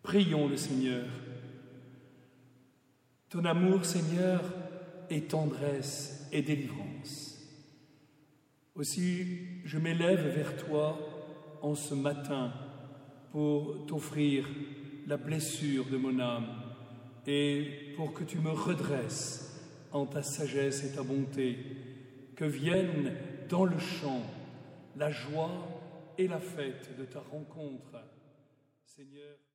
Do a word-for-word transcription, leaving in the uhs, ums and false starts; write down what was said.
Prions le Seigneur. Ton amour, Seigneur, est tendresse et délivrance. Aussi, je m'élève vers toi en ce matin pour t'offrir la blessure de mon âme et pour que tu me redresses en ta sagesse et ta bonté, que vienne dans le chant la joie et la fête de ta rencontre. Seigneur.